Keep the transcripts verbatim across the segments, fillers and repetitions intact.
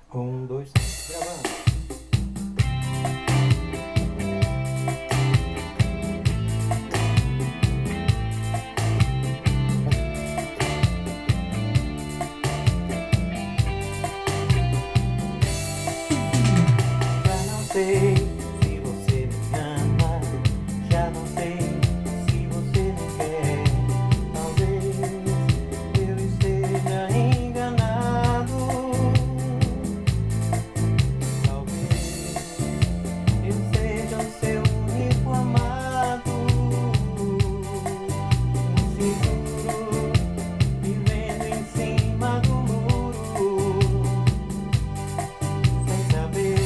Um, dois, três, gravando. Já não sei se você me ama, já não sei se você me quer. Talvez eu esteja enganado, talvez eu seja o seu único amado, inseguro, vivendo em cima do muro, sem saber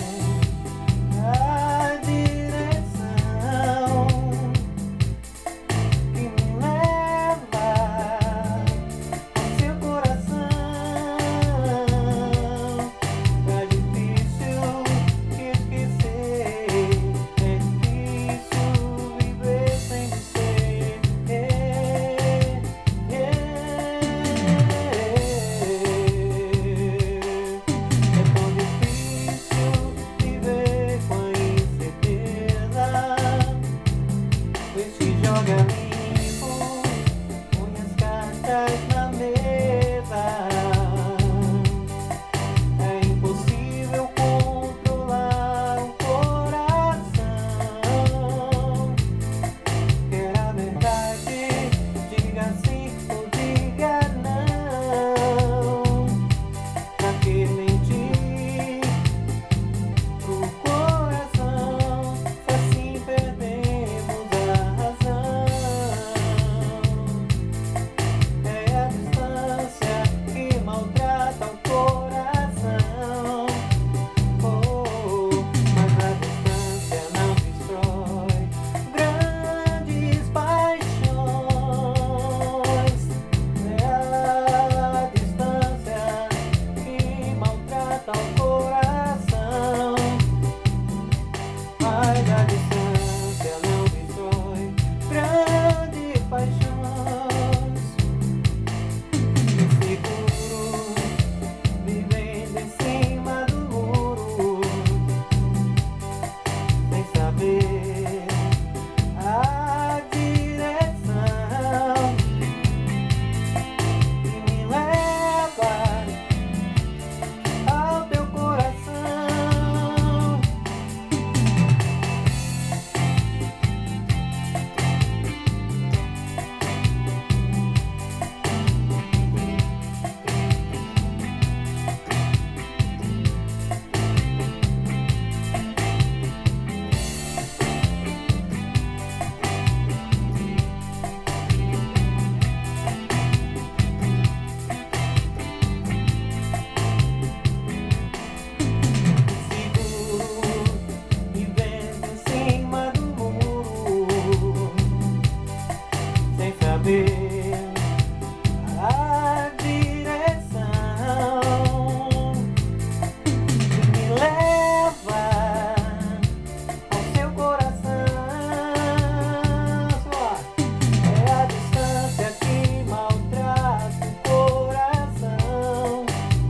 a direção que me leva ao seu coração. É difícil esquecer, é difícil viver sem você. É, é tão difícil viver com a incerteza, pois se joga limpo, põe as cartas na mesa. É impossível controlar o coração. Quer a verdade, diga sim ou diga não. Pra que mentir pro coração, se assim perdemos a razão? É a distância que maltrata o coração. Oh, mas a distância não destrói grandes paixões. É a distância que maltrata o coração. Mas a distância não destrói grandes paixões. Inseguro, vivendo em cima do muro, sem saber a direção que me leva ao teu coração. Seguro, vivendo em cima do muro, sem saber a direção que me leva ao seu coração. É a distância que maltrata o coração.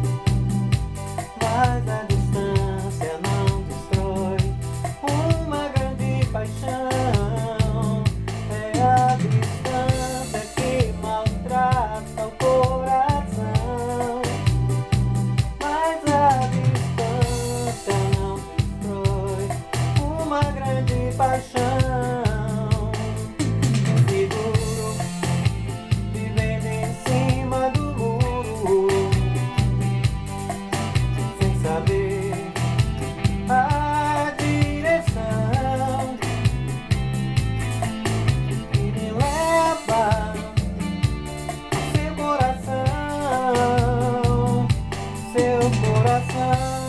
Mas a distância não destrói uma grande paixão. É a distância que maltrata o coração. Mas a distância não destrói uma grande paixão. Inseguro, vivendo em cima do muro, sem saber a direção que me leva ao seu coração, seu coração.